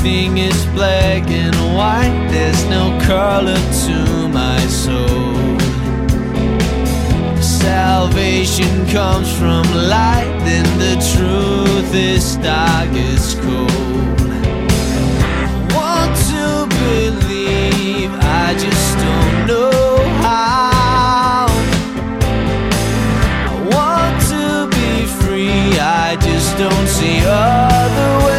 everything is black and white. There's no color to my soul. Salvation comes from light, then the truth is dark as cold. I want to believe, I just don't know how. I want to be free, I just don't see other ways.